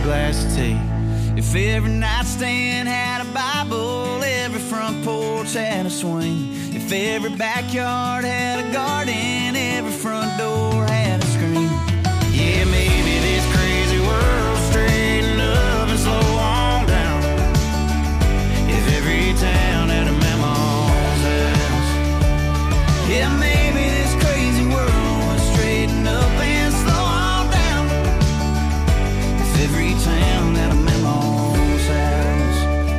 glass of tea. If every nightstand had a Bible, every front porch had a swing. If every backyard had a garden, every front door had a screen. Yeah, maybe this crazy world straighten up and slow on down. If every town had a mama's house. Yeah, maybe this crazy world would straighten up and slow on down. If every town had a mama's house.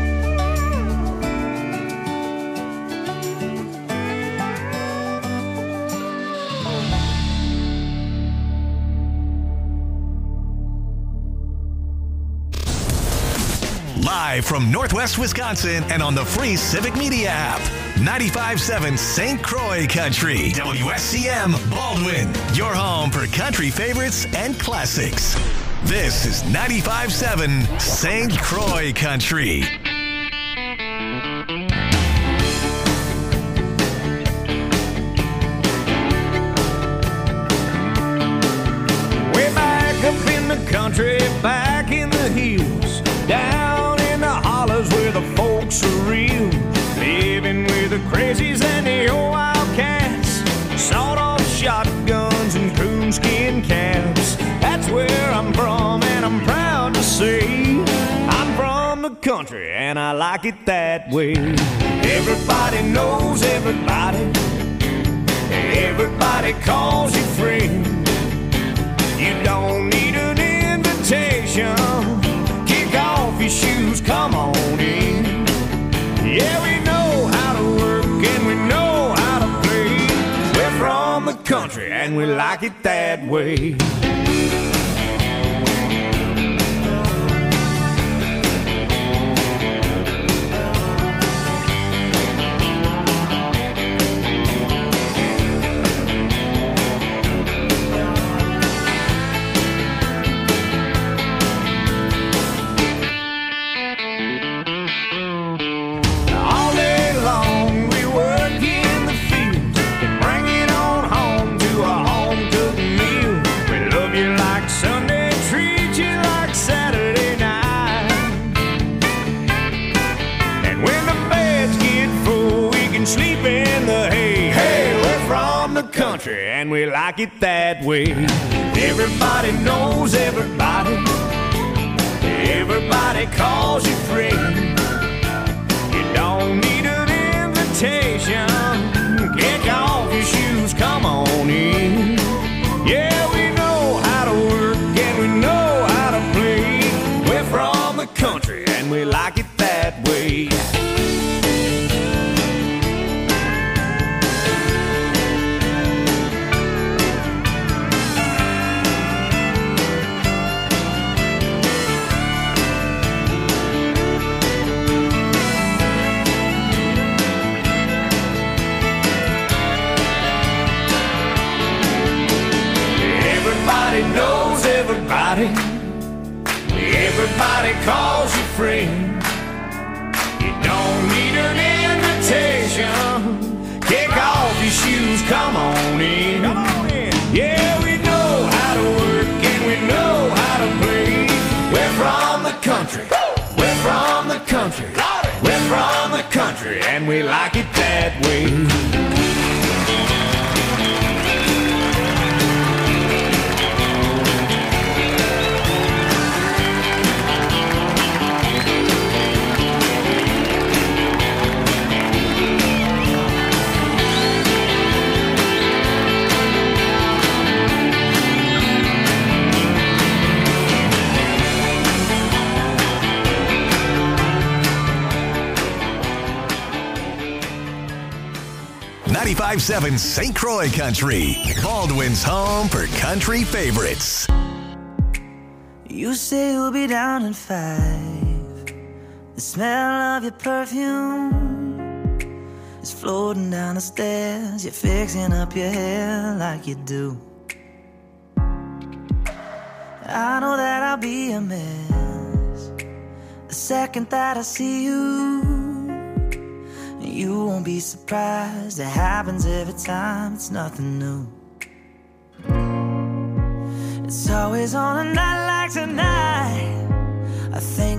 Live from Northwest Wisconsin and on the free Civic Media app. 95.7 St. Croix Country. WSCM Baldwin. Your home for country favorites and classics. This is 95.7 St. Croix Country. Way back up in the country, back in the hills, down in the hollers where the folks are real, living with the crazies and the old wildcats, sawed-off shotguns and coonskin caps. That's where I'm from, and I'm proud to say I'm from the country, and I like it that way. Everybody knows everybody. Everybody calls you friend. You don't need an invitation. Kick off your shoes, come on in. Yeah, we know how to work and we know how to play. We're from the country and we like it that way. And we like it that way. Everybody knows everybody. Everybody calls you friend. You don't need an invitation. Kick off your shoes, come on in. Yeah, we know how to work and we know how to play. We're from the country and we like it that way. Knows everybody. Everybody calls you friend. You don't need an invitation. Kick off your shoes, come on in. Come on in. Yeah, we know how to work and we know how to play. We're from the country. We're from the country. We're from the country and we like it that way. 95.7 St. Croix Country, Baldwin's home for country favorites. You say you'll be down in 5. The smell of your perfume is floating down the stairs. You're fixing up your hair like you do. I know that I'll be a mess the second that I see you. You won't be surprised, it happens every time, it's nothing new. It's always on a night like tonight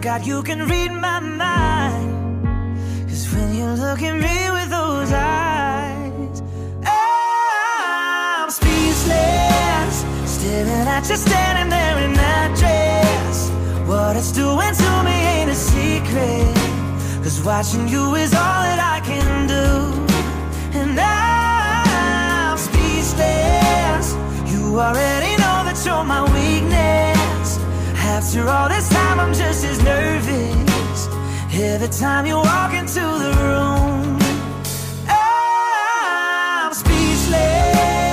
God you can read my mind. 'Cause when you look at me with those eyes, I'm speechless, staring at you standing there in that dress. What it's doing to me ain't a secret, 'cause watching you is all that I can do. And I'm speechless, you already know that you're my weakness. After all this time I'm just as nervous every time you walk into the room. I'm speechless.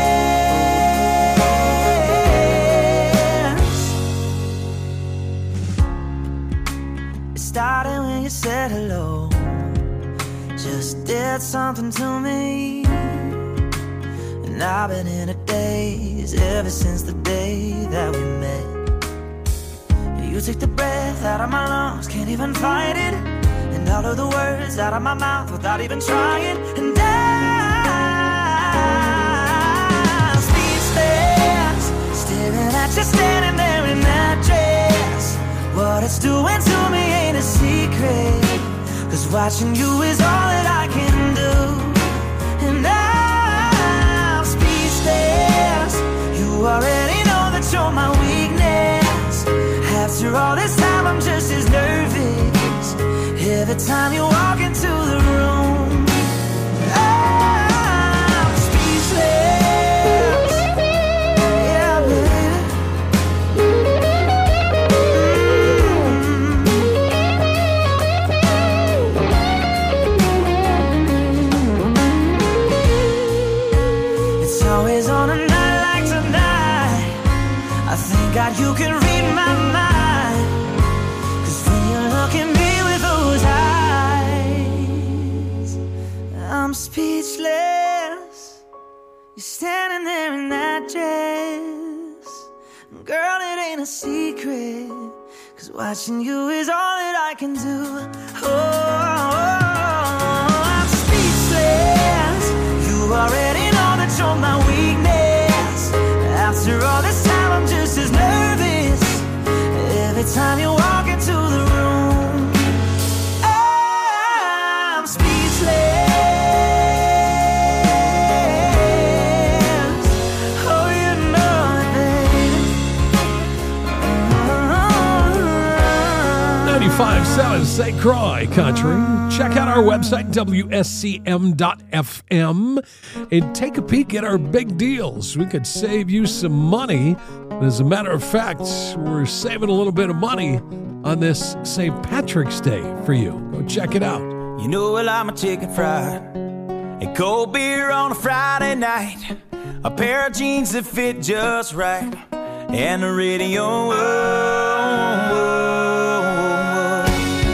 It started when you said hello, just did something to me. And I've been in a daze ever since the day that we met. You took the breath out of my lungs, can't even fight it. And all of the words out of my mouth without even trying. And I'm speechless, staring at you standing there in that dress. What it's doing to me ain't a secret, 'cause watching you is all that I can do. And I'm speechless, you already know that you're my weakness. After all this time I'm just as nervous every time you walk into the room. I'm speechless. Yeah, baby. It's always on a night like tonight, I thank God you can read my mind. I'm speechless, you're standing there in that dress. Girl, it ain't a secret, 'cause watching you is all that I can do. I'm speechless, you already know that you're my weakness. After all this time I'm just as nervous every time you walk into the room. I'm speechless. Oh, you know it, baby. 95.7 St. Croix Country. Check out our website, WSCM.FM, and take a peek at our big deals. We could save you some money. As a matter of fact, we're saving a little bit of money on this St. Patrick's Day for you. Go check it out. You know I like my chicken fried, and cold beer on a Friday night, a pair of jeans that fit just right, and the radio. Whoa, whoa, whoa.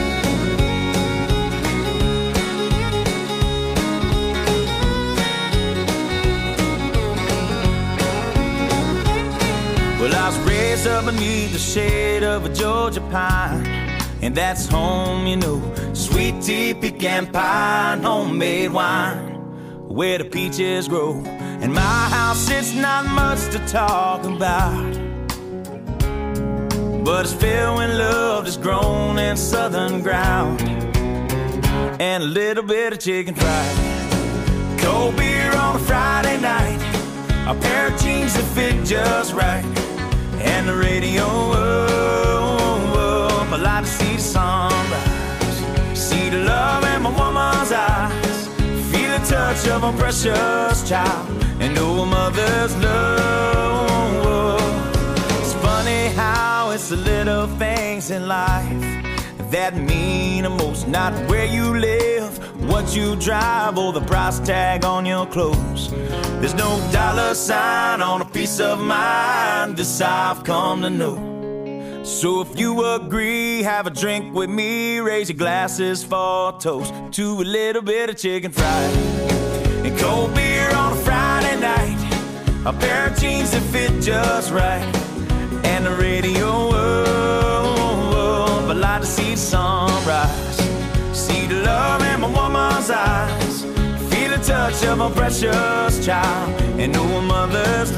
Well, I was raised up beneath the shade of a Georgia pine, and that's home, you know. Sweet tea, pecan pie, and homemade wine, where the peaches grow. In my house, it's not much to talk about, but it's filled with love that's grown in southern ground, and a little bit of chicken fried. Cold beer on a Friday night, a pair of jeans that fit just right, and the radio. I like to see the sunrise, see the love in my woman's eyes, feel the touch of a precious child, and know a mother's love. It's funny how it's the little things in life that mean the most. Not where you live, what you drive, or the price tag on your clothes. There's no dollar sign on a piece of mind, this I've come to know. So if you agree, have a drink with me, raise your glasses for a toast to a little bit of chicken fried, and cold beer on a Friday night, a pair of jeans that fit just right, and the radio. I like to see the sunrise, see the love in my woman's eyes, feel the touch of a precious child, and know a mother's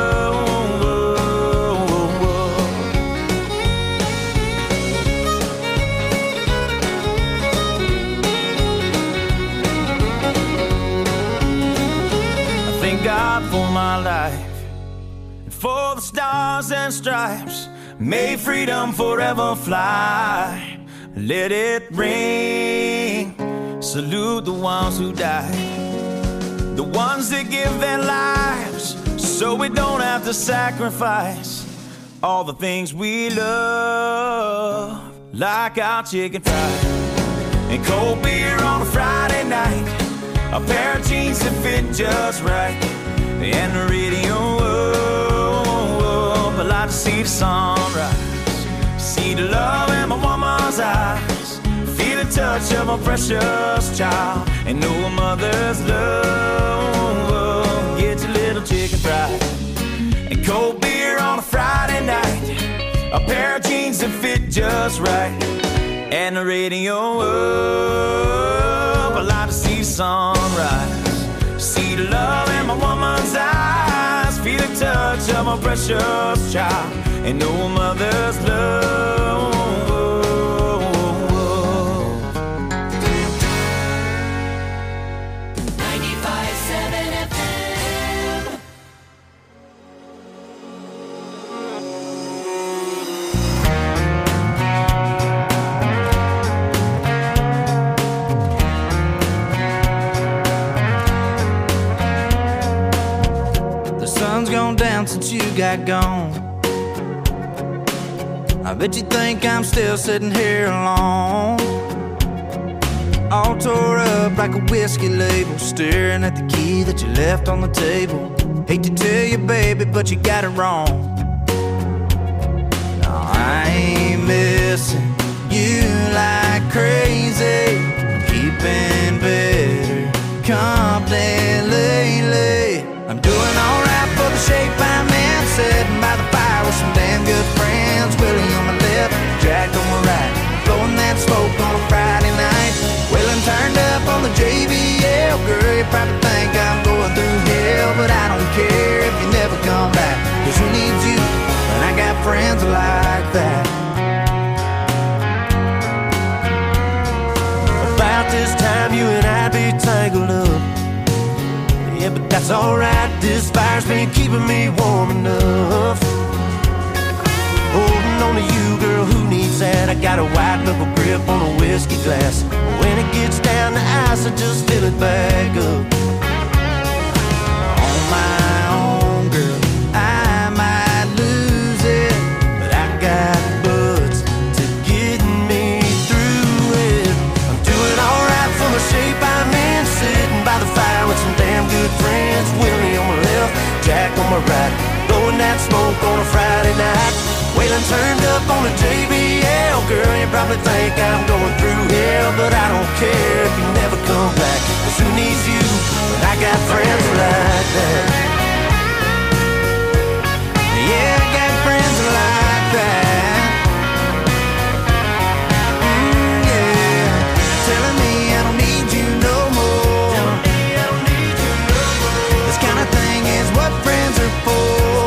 love. stars and stripes, may freedom forever fly. Let it ring, salute the ones who died, the ones that give their lives so we don't have to sacrifice all the things we love, like our chicken fried and cold beer on a Friday night, a pair of jeans that fit just right, and the radio up. I like to see the sunrise, see the love in my woman's eyes, feel the touch of a precious child, and know a mother's love. Get your little chicken fried and cold beer on a Friday night, a pair of jeans that fit just right, and the radio up. I like to see the sunrise, see the love in my woman's eyes, feel the touch of a precious child, and know a mother's love. 95.7 FM. The sun's gone down since you got gone. I bet you think I'm still sitting here alone, all tore up like a whiskey label, staring at the key that you left on the table. Hate to tell you, baby, but you got it wrong. No, I ain't missing you like crazy, keeping better company lately. I'm doing alright for the shape I'm in, sitting by the fire with some damn good friends. Willie on my left, Jack on my right, blowing that smoke on a Friday night. Wheeling turned up on the JBL. Girl, you probably think I'm going through hell, but I don't care if you never come back, 'cause who needs you when I got friends like that? About this time you and I'd be tangled up, yeah, but that's alright. This fire's been keeping me warm enough. Holding on to you, girl, who needs that? I got a white knuckle grip on a whiskey glass. When it gets down to ice, I just fill it back up. On my own, girl, I might lose it, but I got buds to get me through it. I'm doing alright for the shape I'm in, sitting by the fire with some damn good friends. Willie on my left, Jack on my right, blowing that smoke on a Friday night. Waylon turned up on a JBL. Girl, you probably think I'm going through hell, but I don't care if you never come back, 'cause who needs you when I got friends like that? Yeah, I got friends like that. Yeah, telling me I don't need you no more. This kind of thing is what friends are for.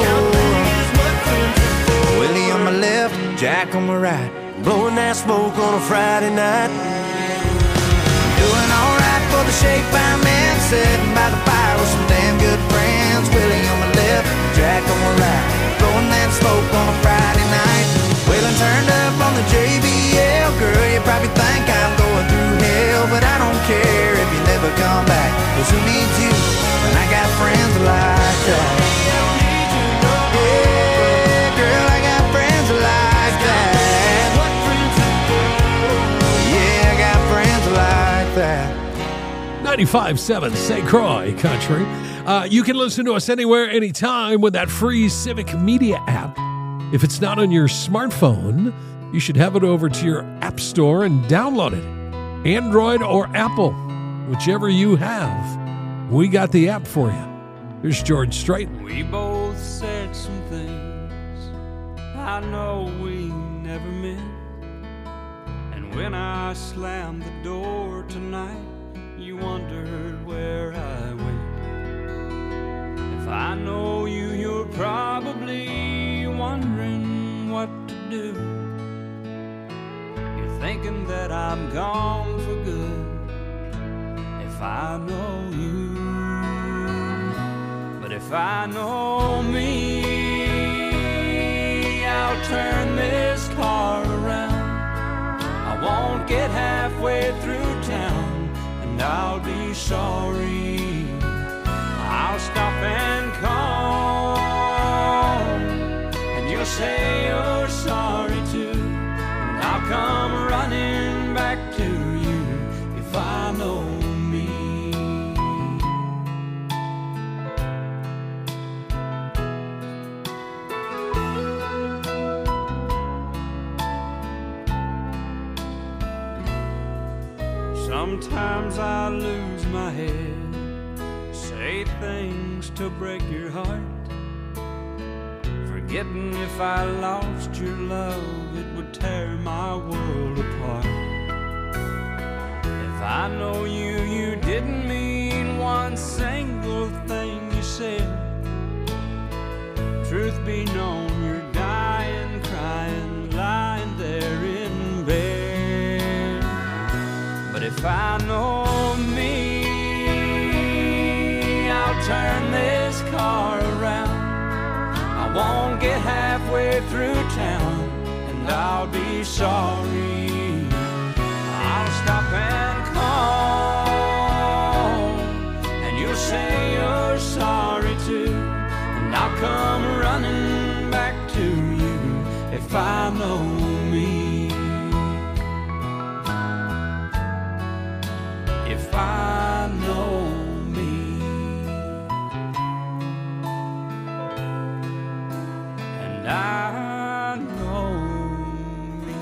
Jack on my right, blowing that smoke on a Friday night. Doing alright for the shape I'm in, sitting by the fire with some damn good friends. Willie on my left, Jack on my right, blowing that smoke on a Friday night. Waylon turned up on the JBL. Girl, you probably think I'm going through hell, but I don't care if you never come back, 'cause who needs you when I got friends like that? Yeah, girl, I got friends like 95.7 St. Croix Country. You can listen to us anywhere, anytime with that free Civic Media app. If it's not on your smartphone, you should have it over to your app store and download it. Android or Apple, whichever you have, we got the app for you. Here's George Strait. We both said some things I know we never meant, and when I slammed the door tonight, you wondered where I went. If I know you, you're probably wondering what to do. You're thinking that I'm gone for good. If I know you, but if I know me, sorry. I'll stop and call, and you'll say you're sorry too. And I'll come running back to you if I know me. Sometimes I lose my head, say things to break your heart, forgetting if I lost your love, it would tear my world apart. If I know you, you didn't mean one single thing you said. Truth be known, you're dying, crying, lying there in bed. But if I know me, I'll turn this car around. I won't get halfway through town, and I'll be sorry. I'll stop and call, and you'll say you're sorry too. And I'll come running back to you if I know me. If I know me. And I know me.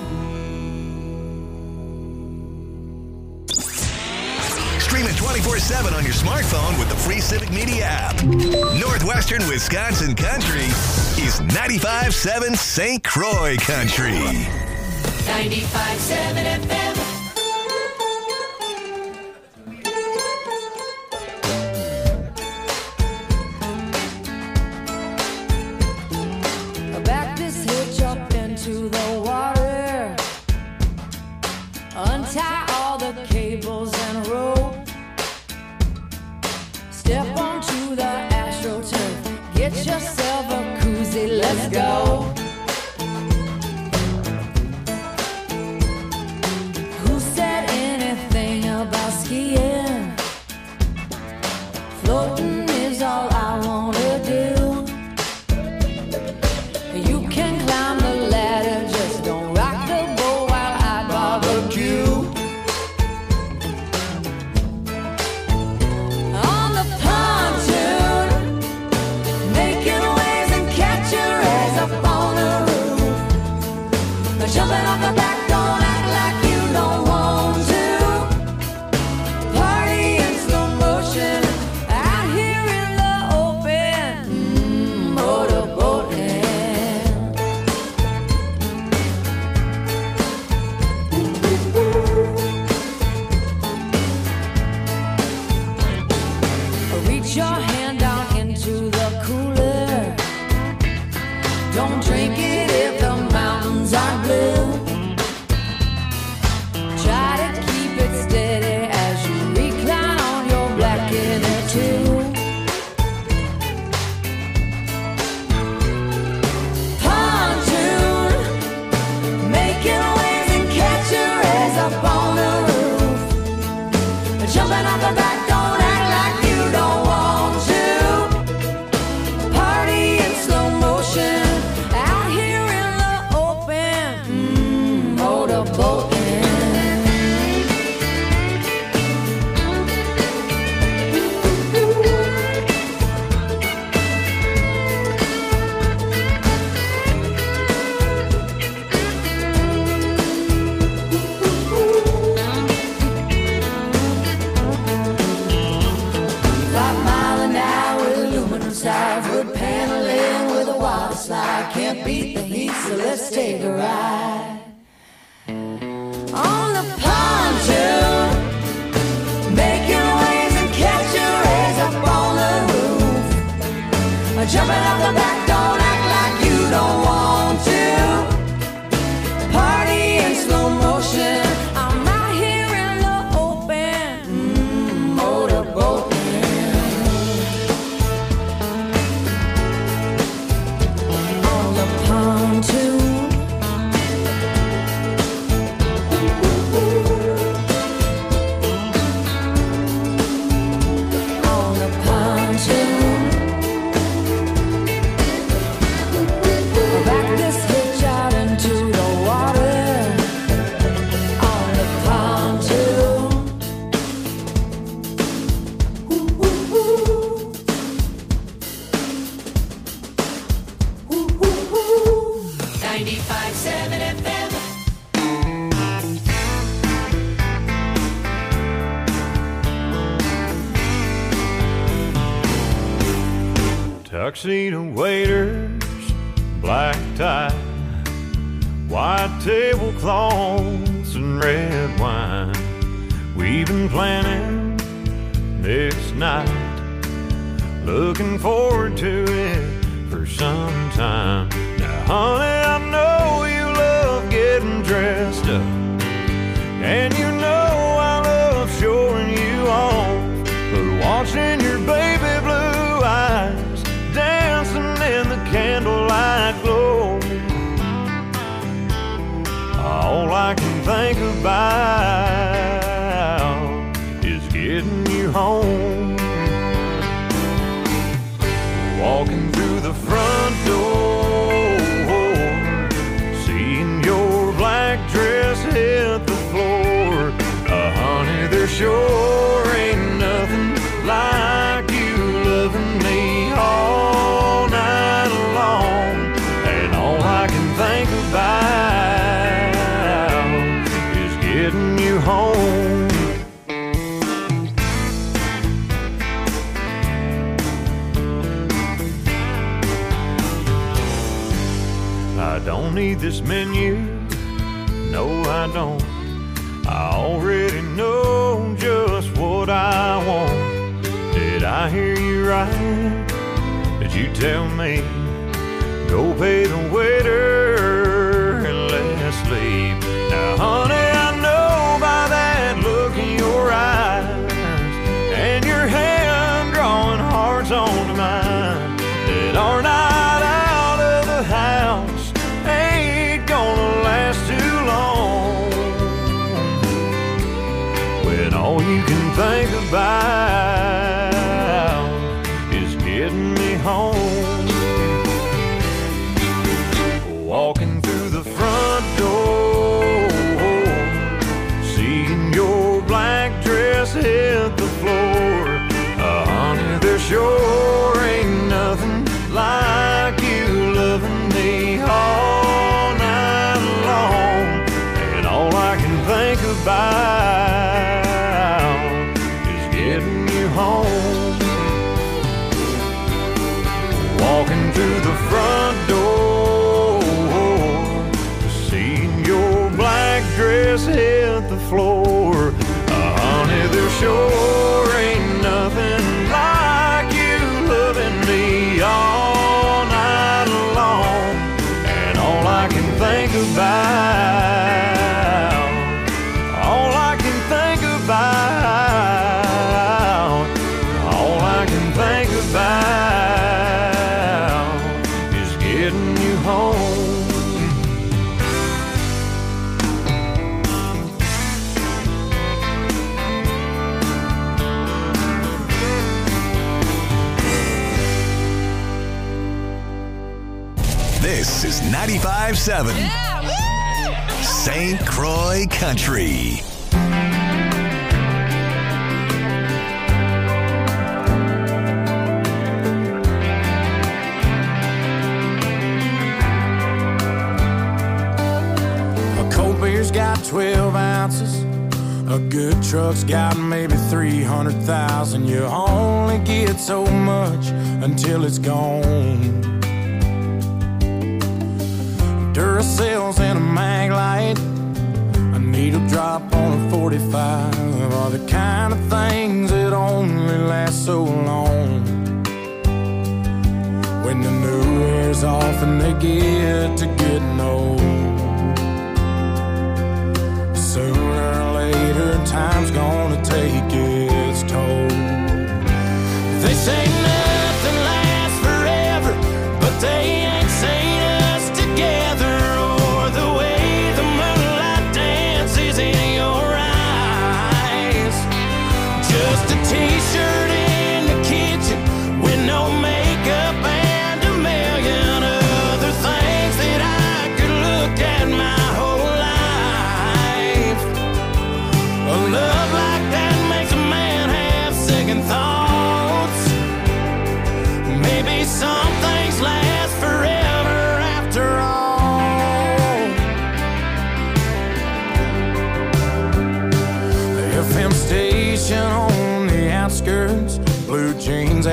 Stream it 24/7 on your smartphone with the free Civic Media app. Northwestern Wisconsin Country is 95.7 St. Croix Country. 95.7 FM. Back this hitch up into the water, untie all the cables and rope, step onto the AstroTurf, get yourself a koozie, let's go. Who said anything about skiing? Floating is all I wanna do. You can climb the ladder, just don't rock the boat while I barbecue. On the pontoon, making waves and catching rays up on the roof. Jumping off the back, don't act like you don't want to. Party in slow motion, out here in the open, motorboating. Reach your hand down into the cooler. Don't drink it if the mountains are blue. Try to keep it steady as you recline on your black inner tube. Pontoon, making waves and catching rays up on the roof. Jumping off the back, don't act like you don't want to. Party in slow motion, out here in the open, motorboating. Wood paneling with a water slide. Can't beat the heat, so let's take a ride. On the pontoon, making waves and catching rays up on the roof. Jumping off the back, don't act like you don't want to. Party in slow motion, I'm out here in the open, motorboating. Pontoon. 95.7 FM. Tuxedo waiters, black tie, white tablecloths and red wine. We've been planning this night, looking forward to it for some time. Now, honey, I know you love getting dressed up, and you know I love showing you off, but watching your baby blue eyes dancing in the candlelight glow, all I can think about is getting you home. Walking through the front door, seeing your black dress hit the floor. Honey, there sure ain't nothing like you loving me all night long. And all I can think about is getting you home. I don't need this menu, no I don't. I already know just what I want. Did I hear you right? Did you tell me, go pay the waiter and let's leave? Now honey, I know by that look in your eyes and your hand drawing hearts onto mine, that our night out of the house ain't gonna last too long, when all you can think about is getting me home. Walking through the front door, seeing your black dress hit the floor. Honey, there sure ain't nothing like you loving me all night long. And all I can think about is getting you home. Walking through the front door, seeing your black dress hit the floor. Honey, there sure ain't nothing like you loving me all night long. And all I can think about, all I can think about, all I can think about is getting you home. This is 95.7 St. Croix Country. A cold beer's got 12 ounces. A good truck's got maybe 300,000. You only get so much until it's gone. Duracells and a mag light, a needle drop on a 45 are the kind of things that only last so long. When the new wears off and they get to getting old, sooner or later time's gonna take its toll. They say nothing lasts forever, but they ain't saying us together, or the way the moonlight dances in your eyes. Just a t-shirt in the kitchen with no makeup and a million other things that I could look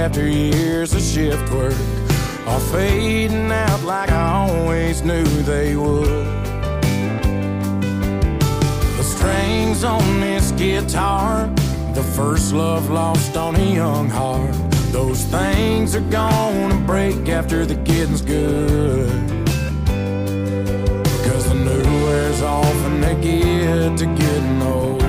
after years of shift work are fading out like I always knew they would. The strings on this guitar, the first love lost on a young heart, those things are gonna break after the getting's good. Because the new wears off and they get to getting old.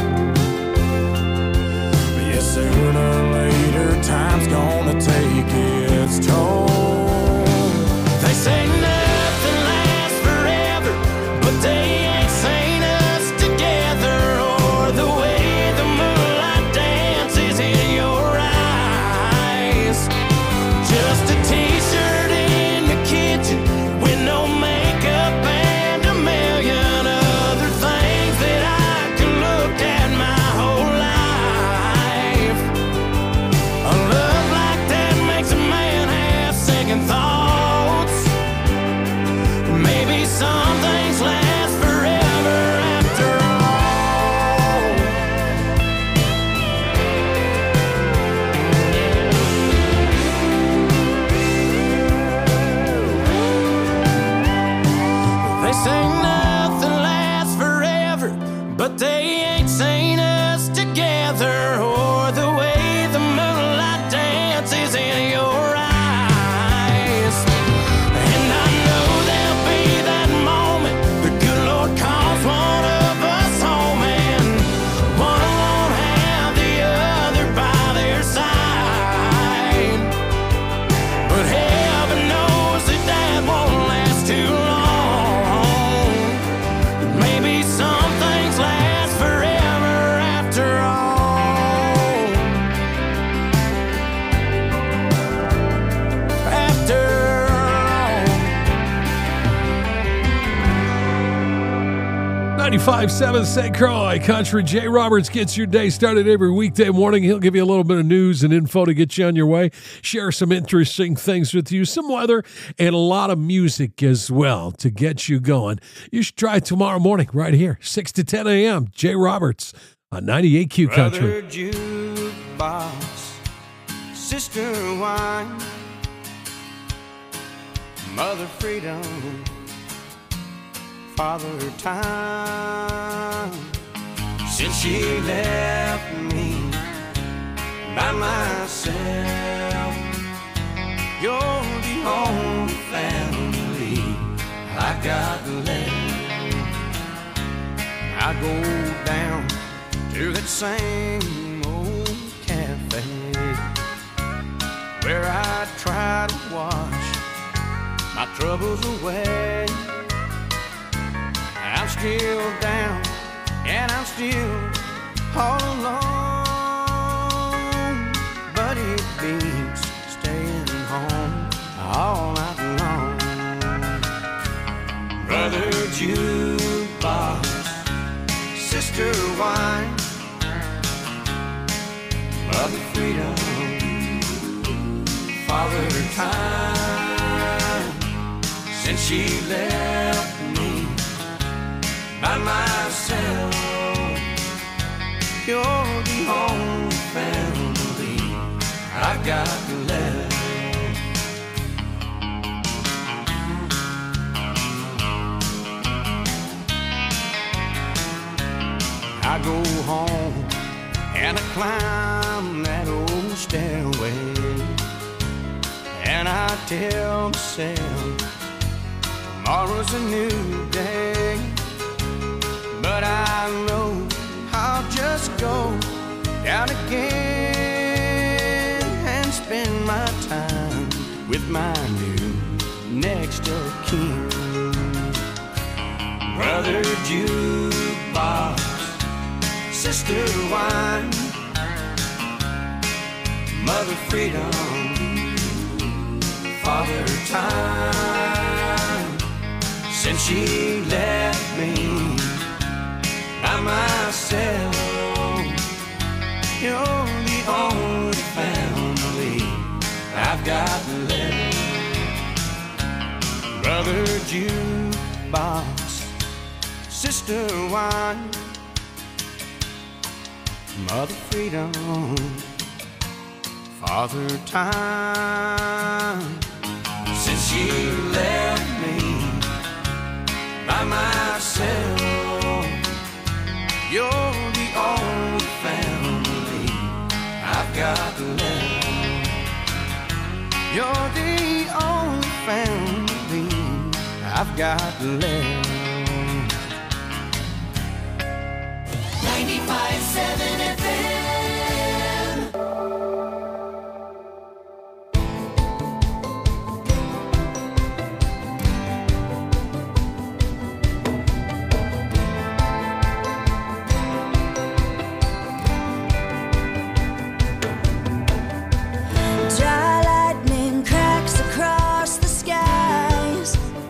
But yeah, sooner or later, time's gonna take its toll. They say nothing lasts forever, but they ain't seen us together, or the way the moonlight dances in your eyes. Just a t-shirt in the kitchen with no makeup and a million other things that I could look at my whole life. A love like that makes a man have second thoughts. Maybe some things last forever after all. They say nothing lasts forever, but they ain't seen us together, or the way the moonlight dances in your eyes. And I know there'll be that moment the good Lord calls one of us home, and one won't have the other by their side. But heaven knows that won't last too long. Maybe some things last forever after all. After all. 95.7 St. Croix Country. Jay Roberts gets your day started every weekday morning. He'll give you a little bit of news and info to get you on your way, share some interesting things with you, some weather, and a lot of music as well to get you going. You should try it tomorrow morning right here, 6 to 10 a.m. Jay Roberts on 98Q Country. Brother jukebox, sister wine, mother freedom, father time. Since she left me by myself, you're the only family I got left. I go down to that same old cafe where I try to wash my troubles away. I'm still down and I'm still all alone, but it beats staying home all night long. Brother jukebox, sister wine, mother freedom, father time. Since she left me by myself, you're the only family I got left. I go home and I climb that old stairway, and I tell myself tomorrow's a new day. But I know I'll just go down again and spend my time with my new next of kin. Brother jukebox, sister wine, mother freedom, father time. Since she left me by myself, you're the only family I've got left. Brother jukebox, sister wine, mother freedom, Father Time. Since you left me by myself, you're the only family I've got left. You're the only family I've got left. 95.7 FM. Dry lightning cracks across the skies.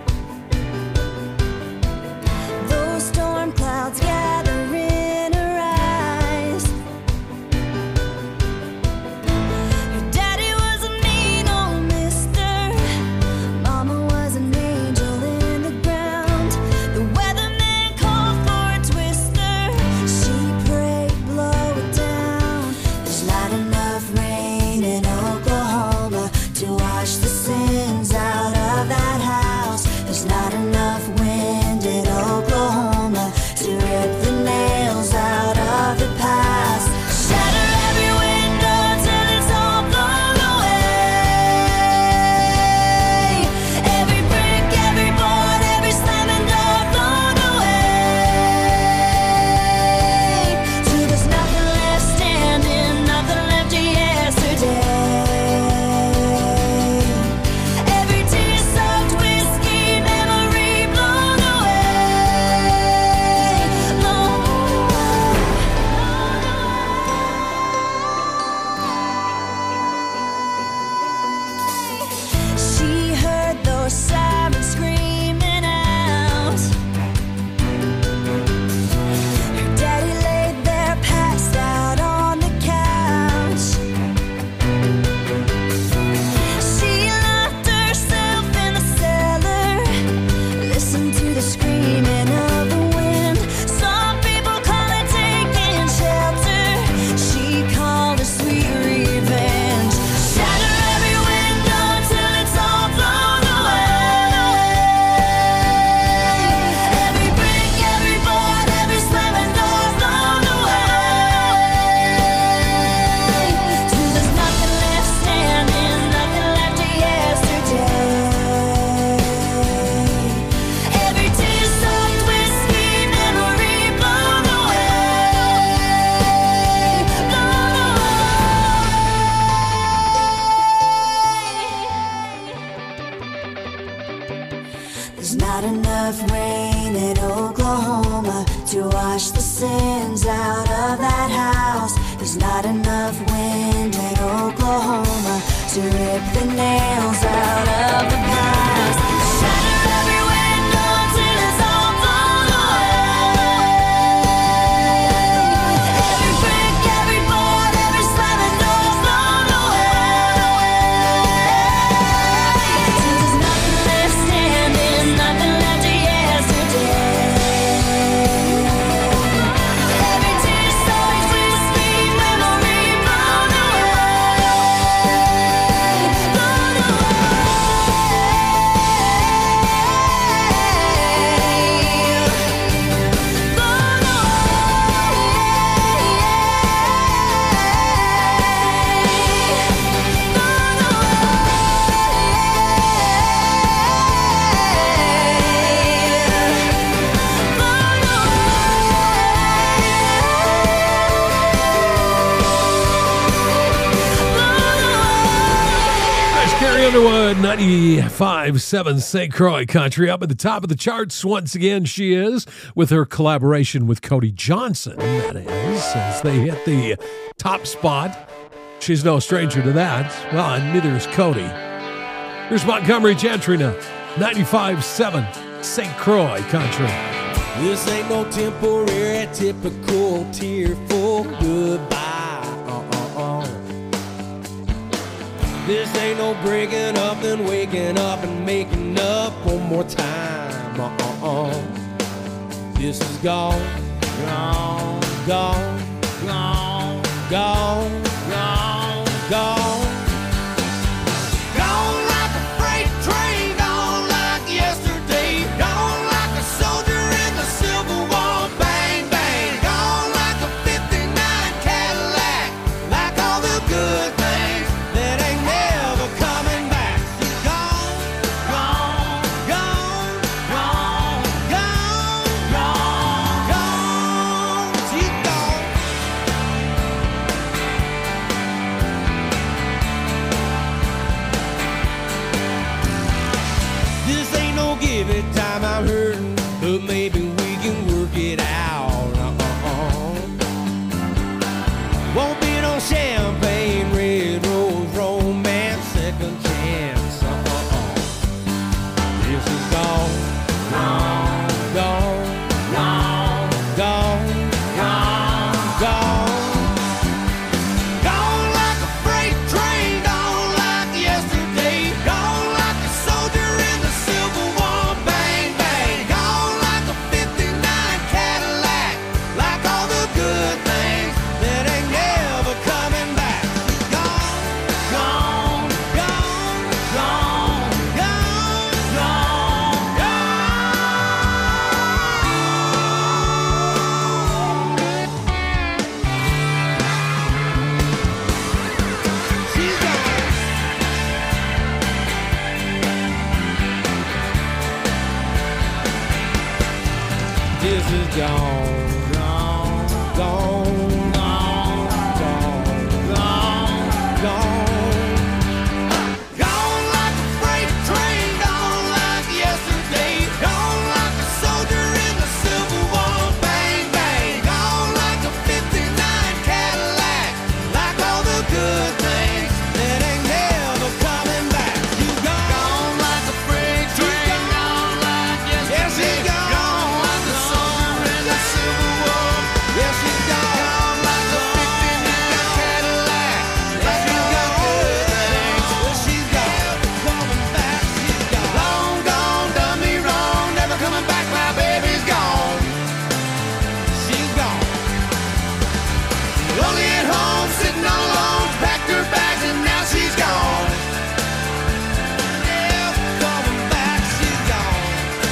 Those storm clouds gather in her eyes. Your daddy was a mean old mister. Mama was an angel in the ground. The weatherman called for a twister. She prayed, blow it down. There's not enough rain in Oklahoma to wash the sins out of that house. There's not enough wind in Oklahoma to rip the nails out of the past. Shatter every window till it's all blown away. Every brick, every board, every slamming door blown away. Till there's nothing left standing, nothing left of yesterday. Every tear-soaked whiskey memory blown away, blown away. She heard those sirens screaming out. Her daddy laid there passed out on the couch. She locked herself in the cellar, listened to the screaming of the wind. Some people call it taking shelter. She called it sweet revenge. Shatter every window till it's all blown away. Every brick, every board, every slamming door blown away. Till there's nothing left standing, nothing left of yesterday. Every tear-soaked whiskey memory blown away, blown away. There's not enough rain in Oklahoma to wash the sins out of that house. There's not enough wind in Oklahoma to rip the nails out of the past. Shatter every window till it's all blown away. Every brick, every board, every slamming door blown away. Till there's nothing left standing, nothing left of yesterday. Every tear-soaked whiskey memory blown away, blown Carrie Underwood, 95.7 St. Croix Country, up at the top of the charts once again. She is, with her collaboration with Cody Johnson, that is, as they hit the top spot. She's no stranger to that. Well, and neither is Cody. Here's Montgomery Gentry now, 95.7 St. Croix Country. This ain't no temporary, typical, tearful goodbye. This ain't no breaking up, then waking up and making up one more time. This is gone, gone, gone, gone, gone, gone, gone. this is gone, gone, gone, gone, gone, gone, gone. Gone like a freight train, gone like yesterday, gone like a soldier in the Civil War. Bang, bang, gone like a 59 Cadillac, like all the good things that ain't never coming back. You gone like a freight train, gone like yesterday, gone like a soldier in the Civil War. Yes, she's gone. Gone like a 59 Cadillac, like all the good things. She's gone. Coming back, she's gone. Long gone, done me wrong, never coming back, my baby's gone. She's gone. Lonely at home, sitting all alone, packed her bags and now she's gone. Never coming back, she's gone.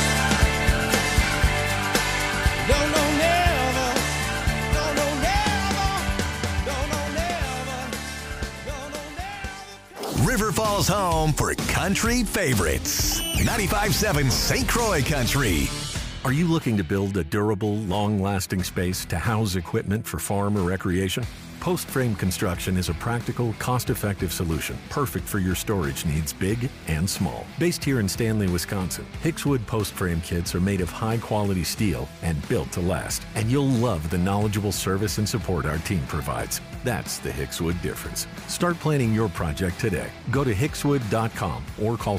No, no, never. No, no, never. No, no, never. No, no, never. River Falls home for country favorites. 95.7 St. Croix Country. Are you looking to build a durable, long-lasting space to house equipment for farm or recreation? Post Frame Construction is a practical, cost-effective solution, perfect for your storage needs, big and small. Based here in Stanley, Wisconsin, Hickswood Post Frame kits are made of high-quality steel and built to last. And you'll love the knowledgeable service and support our team provides. That's the Hickswood difference. Start planning your project today. Go to hickswood.com or call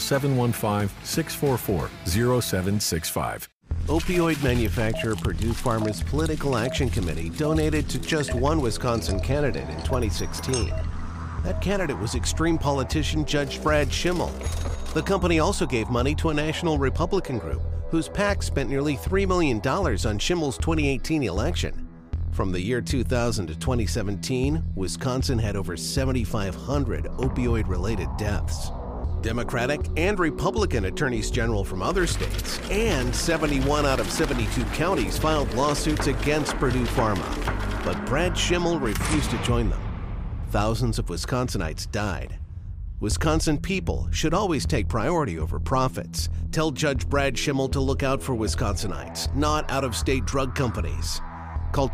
715-644-0765. Opioid manufacturer Purdue Farmers Political Action Committee donated to just one Wisconsin candidate in 2016. That candidate was extreme politician Judge Brad Schimmel. The company also gave money to a national Republican group whose PAC spent nearly $3 million on Schimmel's 2018 election. From the year 2000 to 2017, Wisconsin had over 7,500 opioid-related deaths. Democratic and Republican attorneys general from other states and 71 out of 72 counties filed lawsuits against Purdue Pharma. But Brad Schimmel refused to join them. Thousands of Wisconsinites died. Wisconsin people should always take priority over profits. Tell Judge Brad Schimmel to look out for Wisconsinites, not out-of-state drug companies. Call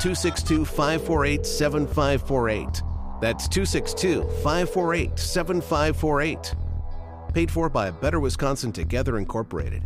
262-548-7548. That's 262-548-7548. Paid for by Better Wisconsin Together Incorporated.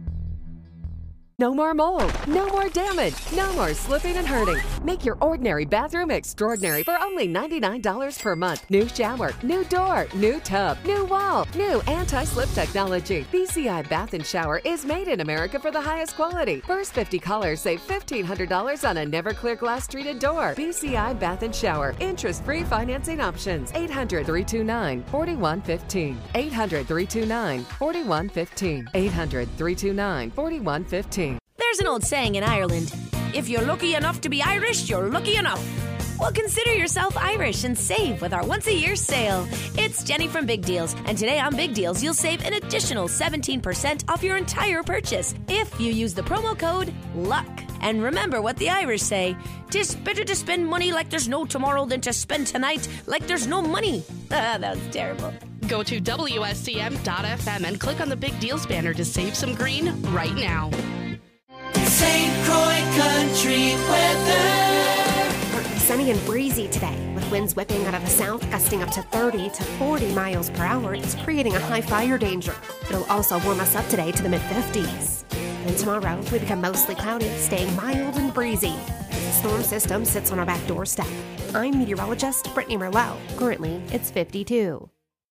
No more mold, no more damage, no more slipping and hurting. Make your ordinary bathroom extraordinary for only $99 per month. New shower, new door, new tub, new wall, new anti-slip technology. BCI Bath & Shower is made in America for the highest quality. First 50 callers save $1,500 on a never clear glass treated door. BCI Bath & Shower. Interest-free financing options. 800-329-4115. 800-329-4115. 800-329-4115. There's an old saying in Ireland, if you're lucky enough to be Irish, you're lucky enough. Well, consider yourself Irish and save with our once-a-year sale. It's Jenny from Big Deals, and today on Big Deals, you'll save an additional 17% off your entire purchase if you use the promo code LUCK. And remember what the Irish say, 'tis better to spend money like there's no tomorrow than to spend tonight like there's no money. That was terrible. Go to WSCM.FM and click on the Big Deals banner to save some green right now. St. Croix Country weather. Partly sunny and breezy today, with winds whipping out of the south, gusting up to 30 to 40 miles per hour. It's creating a high fire danger. It'll also warm us up today to the mid-50s. And tomorrow, we become mostly cloudy, staying mild and breezy. The storm system sits on our back doorstep. I'm meteorologist Brittany Merlot. Currently, it's 52.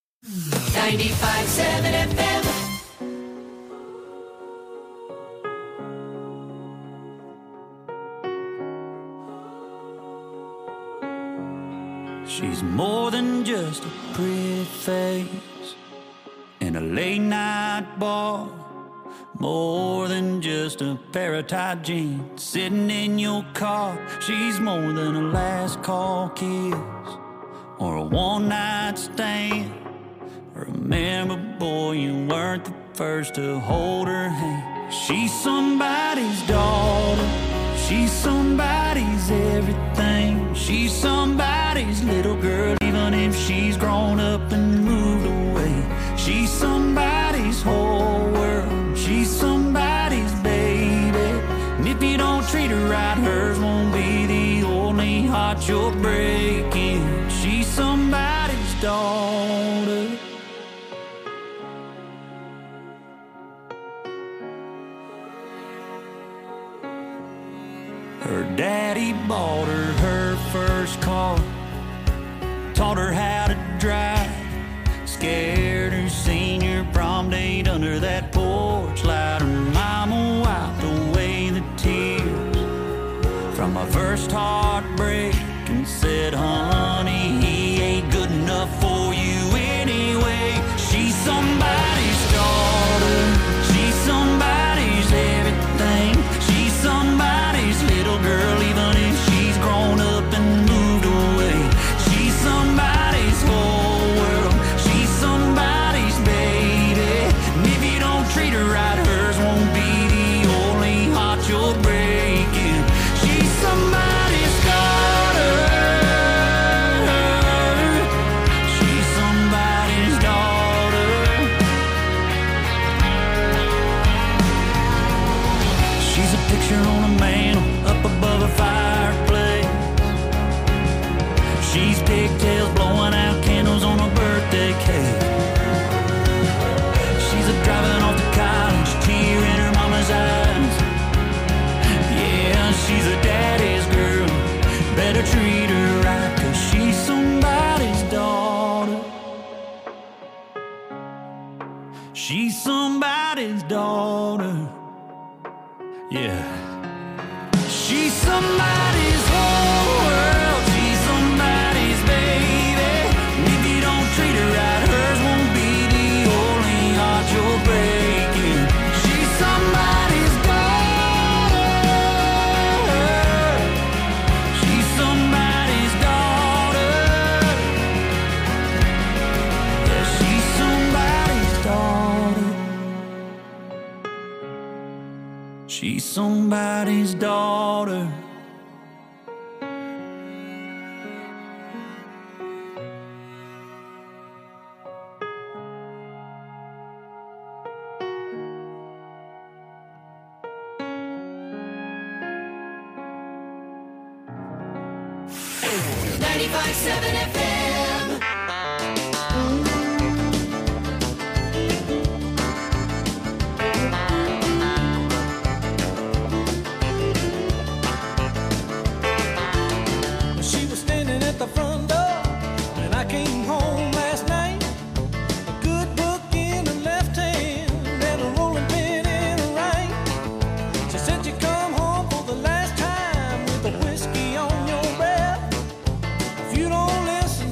95.7 FM. She's more than just a pretty face in a late night bar, more than just a pair of tight jeans sitting in your car. She's more than a last call kiss or a one night stand. Remember, boy, you weren't the first to hold her hand. She's somebody's daughter, she's somebody's everything. She's somebody's little girl, even if she's grown up and moved away. She's somebody's whole world, she's somebody's baby. And if you don't treat treat her right, hers won't be the only heart you're breaking. She's somebody's daughter. Her daddy bought her first car, taught her how to drive, scared her senior prom date under that porch light. Her mama wiped away the tears from my first heartbreak and said, honey, he ain't good enough for you anyway. She's somebody's daughter, she's somebody's everything, she's somebody's little girl, even if she's grown up and moved away. She's somebody's whole world, she's somebody's baby. And if you don't treat her right, hers won't be the only heart you're breaking. She's somebody's daughter. She's somebody's daughter. She's a picture on a mantle up above a fireplace. She's pigtails blowing out candles on a birthday cake. She's a driving off to college, tear in her mama's eyes. Yeah, she's a daddy's girl, better treat her right, 'cause she's somebody's daughter. She's somebody's daughter. Yeah. She's somebody's whole world, she's somebody's baby. And if you don't treat her right, hers won't be the only heart you're breaking. She's somebody's daughter. She's somebody's daughter. Yeah, she's somebody's daughter. She's somebody's daughter. She was standing at the front door when I came home last night. A good book in her left hand and a rolling pin in her right. She said you come home for the last time with a whiskey on your breath. If you don't listen,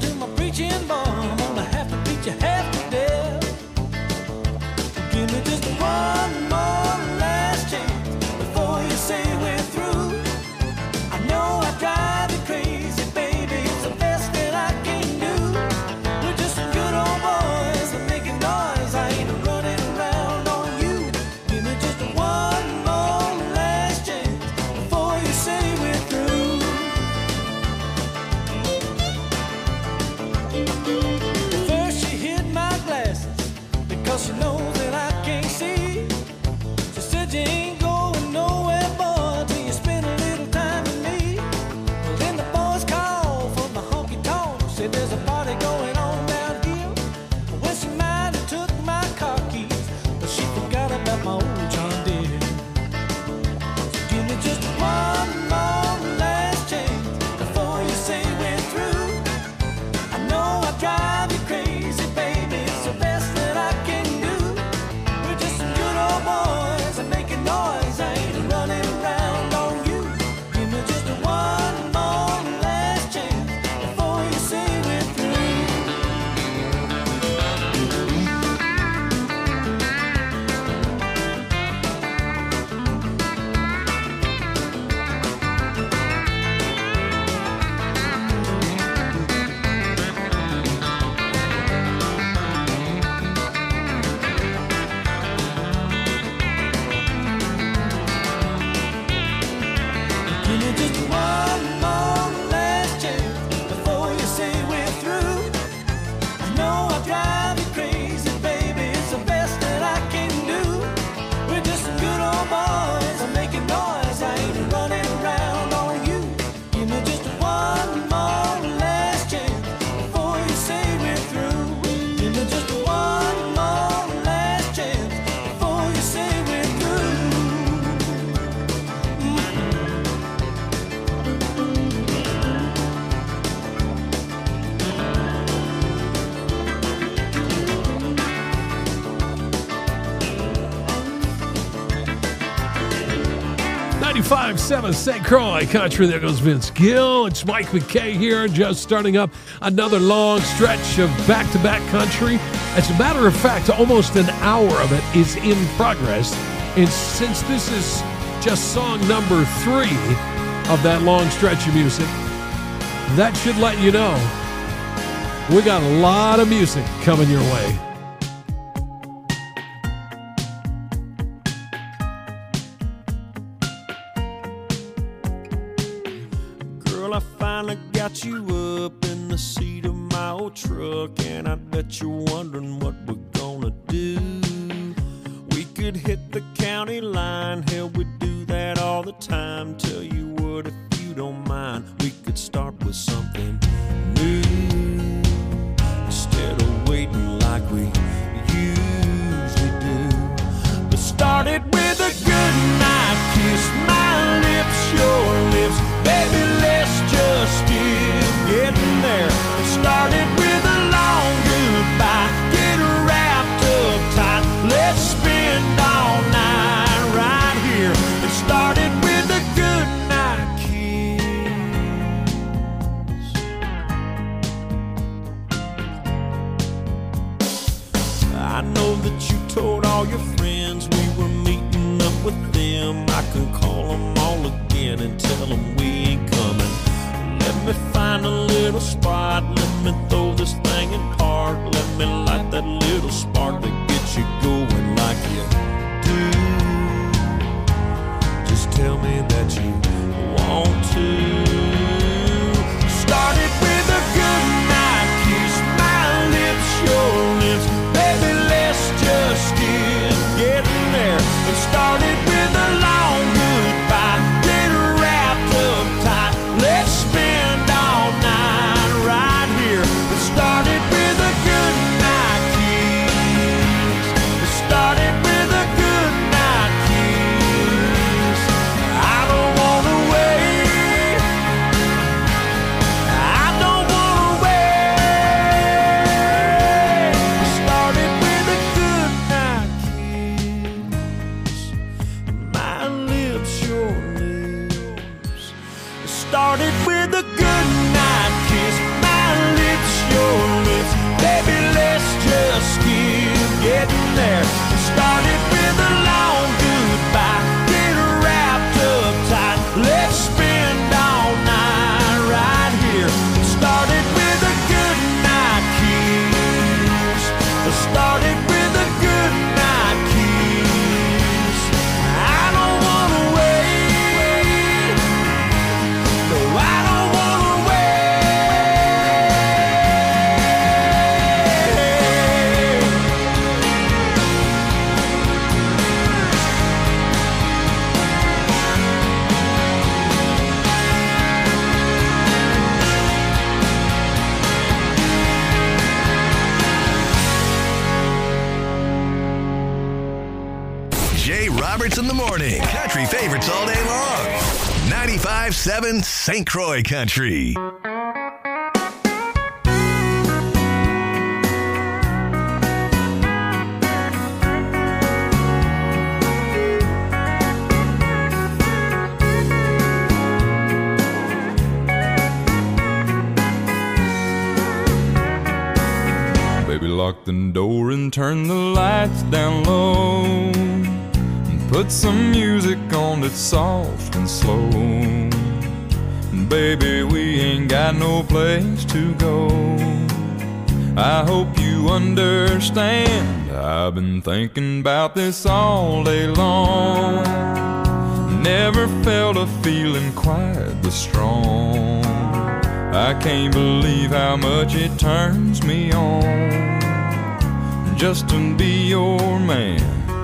95.7 St. Croix Country. There goes Vince Gill. It's Mike McKay here, just starting up another long stretch of back-to-back country. As a matter of fact, almost an hour of it is in progress. And since this is just song number 3 of that long stretch of music, that should let you know we got a lot of music coming your way. I finally got you up in the seat of my old truck, and I bet you're wondering what we're gonna do. We could hit the county line, hell, we do that all the time. Tell you what, if you don't mind, we could start with something new instead of waiting like we usually do. But start it with a good night kiss, my lips, your lips, baby, let's just get getting there. Started with a long goodbye, get wrapped up tight, let's spend all night right here. It started with a good night kiss. I know that you told all your friends we were meeting up with them. I can call them all again and tell them we ain't coming. Let me find a little spot, let me throw this thing in park, let me light that little spark to get you going like you do. Just tell me that you want to. Started with a good night kiss, my lips, your lips, baby, let's just get getting there. It started with a long goodbye, get wrapped up tight, let's spend all night right here. It started with a good night kiss. It started with a good night kiss. I don't wanna wait, I don't wanna wait. It started with a good night kiss, my lips, your lips. It started with a good night kiss, my lips, your lips, baby, let's just keep getting there. It started with a long goodbye, get wrapped up tight, let's spend all night right here. It started with a good night kiss. It started with a good night kiss. I don't wanna wait, no, I don't wanna Jay Roberts in the morning. Country favorites all day long. 95.7 St. Croix Country. Baby, lock the door and turn the lights down low, and put some music on that's soft and slow. And baby, we ain't got no place to go. I hope you understand, I've been thinking about this all day long. Never felt a feeling quite this strong. I can't believe how much it turns me on just to be your man.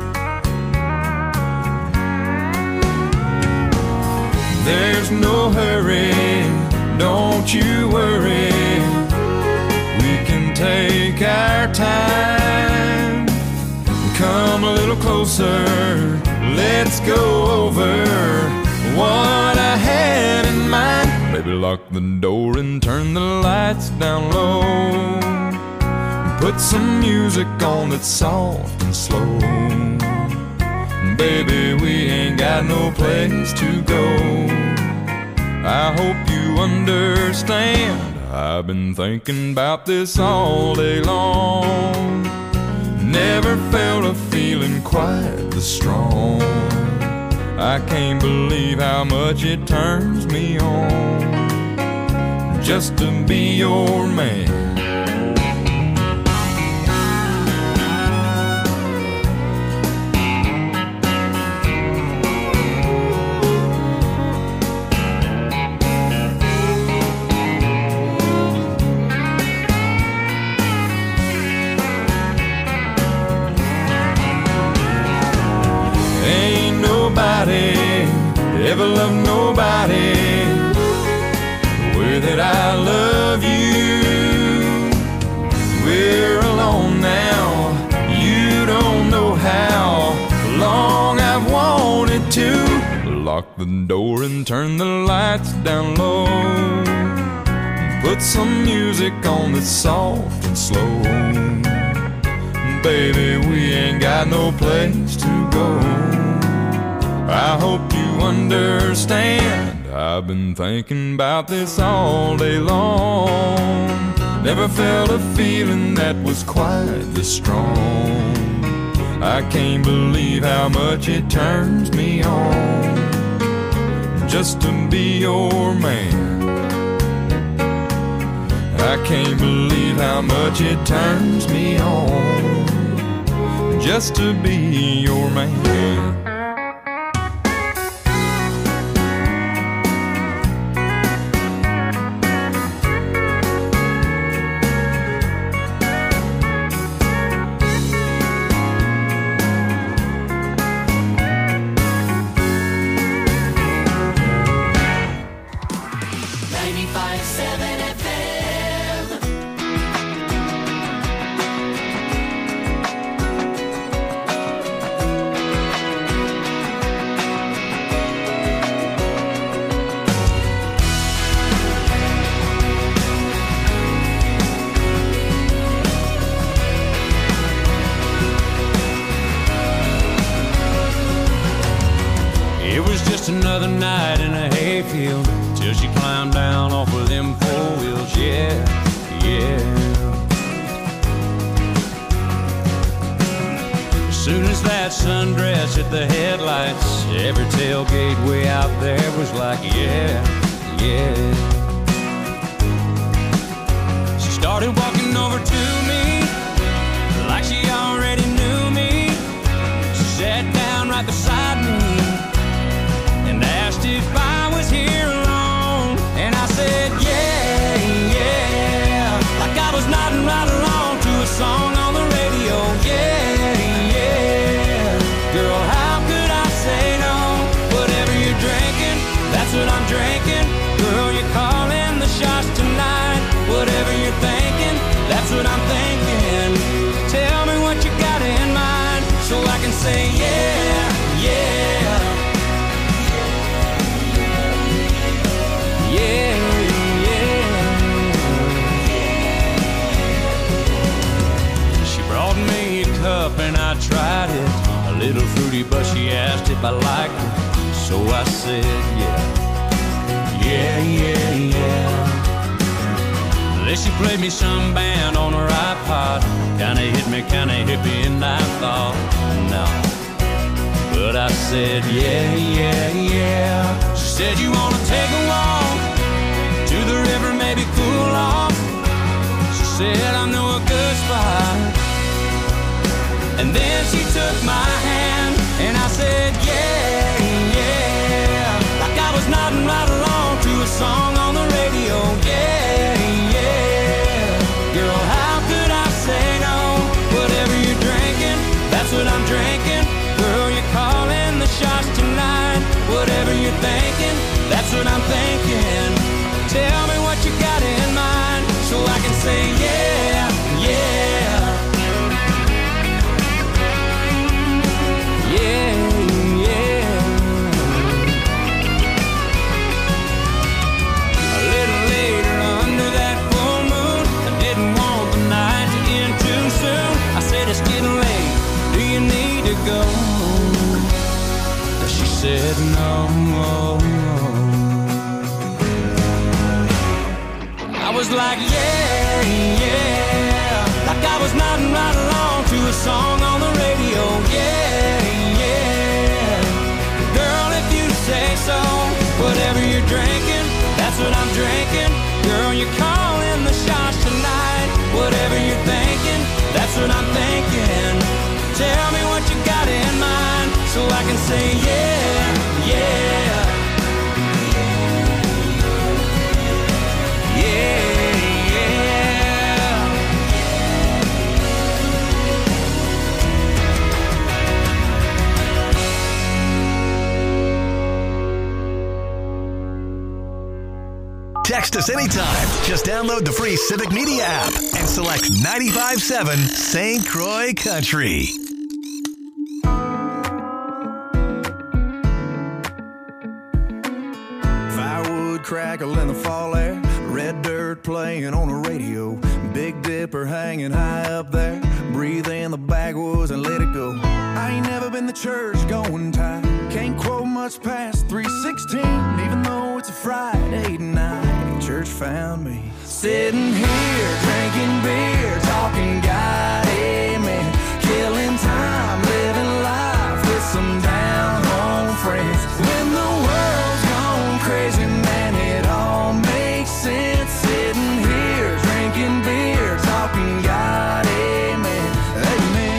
There's no hurry, don't you worry. We can take our time. Come a little closer, let's go over what I had in mind. Baby, lock the door and turn the lights down low. Put some music on that's soft and slow. Baby, we ain't got no place to go. I hope you understand. I've been thinking about this all day long. Never felt a feeling quite this strong. I can't believe how much it turns me on just to be your man. Ever love nobody the way that I love you. We're alone now. You don't know how long I've wanted to lock the door and turn the lights down low, put some music on that's soft and slow. Baby, we ain't got no place to go. I hope you understand. I've been thinking about this all day long. Never felt a feeling that was quite this strong. I can't believe how much it turns me on just to be your man. I can't believe how much it turns me on just to be your man. Another night in a hayfield till she climbed down off of them 4 wheels. Yeah, yeah. As soon as that sundress hit the headlights, every tailgate way out there was like, yeah, yeah. She started walking over to me like she already knew me. She sat down right beside me and asked if I was here alone. And I said, yeah, yeah, like I was nodding right along to a song on the radio. Yeah, yeah, girl, how could I say no? Whatever you're drinking, that's what I'm drinking. Girl, you're calling the shots tonight. Whatever you're thinking, that's what I'm thinking. Tell me what you got in mind so I can say, yeah, yeah. Yeah, yeah. She brought me a cup and I tried it. A little fruity, but she asked if I liked it. So I said, yeah, yeah, yeah, yeah. Then she played me some band on her iPod. Kinda hit me, kinda hippie, and I thought, no. But I said, yeah, yeah, yeah. She said, you wanna take a walk to the river, maybe cool off? She said, I know a good spot. And then she took my hand and I said, yeah, yeah, like I was nodding right along to a song on the radio. Yeah, yeah, girl, how could I say no? Whatever you're drinking, that's what I'm drinking. Girl, you're calling the shots tonight. Whatever you're thinking, that's what I'm thinking. Tell me what you got in mind so I can say, yeah, yeah. Yeah, yeah. A little later under that full moon, I didn't want the night to end too soon. I said, it's getting late, do you need to go? like, yeah, yeah. Like I was nodding right along to a song on the radio, yeah, yeah. Girl, if you say so, whatever you're drinking, that's what I'm drinking. Girl, you're calling the shots tonight. Whatever you're thinking, that's what I'm thinking. Tell me what you got in mind, so I can say yeah, yeah. Text us anytime. Just download the free Civic Media app and select 95.7 St. Croix Country. Firewood crackle in the fall air, red dirt playing on the radio, Big Dipper hanging high up there, breathe in the backwoods and let it go. I ain't never been to church going tight, can't quote much past 3:16, even though it's a Friday night. Church found me sitting here drinking beer, talking God, amen, killing time, living life with some down home friends. When the world's gone crazy, man, it all makes sense. Sitting here drinking beer, talking God, amen, amen.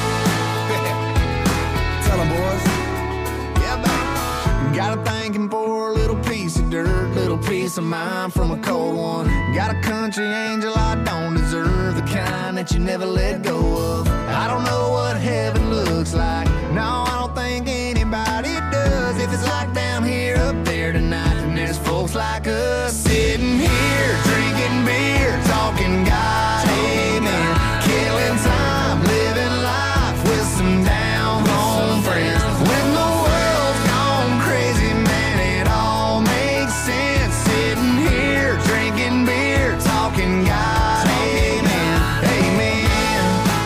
Tell 'em, boys. Yeah, man. Got a thanking for a little piece of dirt, little piece of mind from a cold one. Got a country angel I don't deserve, the kind that you never let go of. I don't know what heaven looks like, no, I don't think anybody does. If it's like down here, up there tonight, then there's folks like us sitting here drinking beer, talking God, amen, killing time, living life with some down home friends. When the world's gone crazy, man, it all makes sense. Sitting here drinking beer, talking God, amen, amen,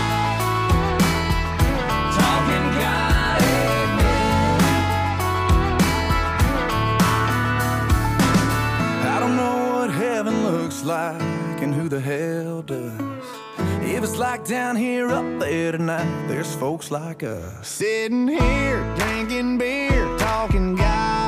talking God, amen. I don't know what heaven looks like and who the hell does. If it's like down here, up there tonight, there's folks like us sitting here drinking beer, talking God.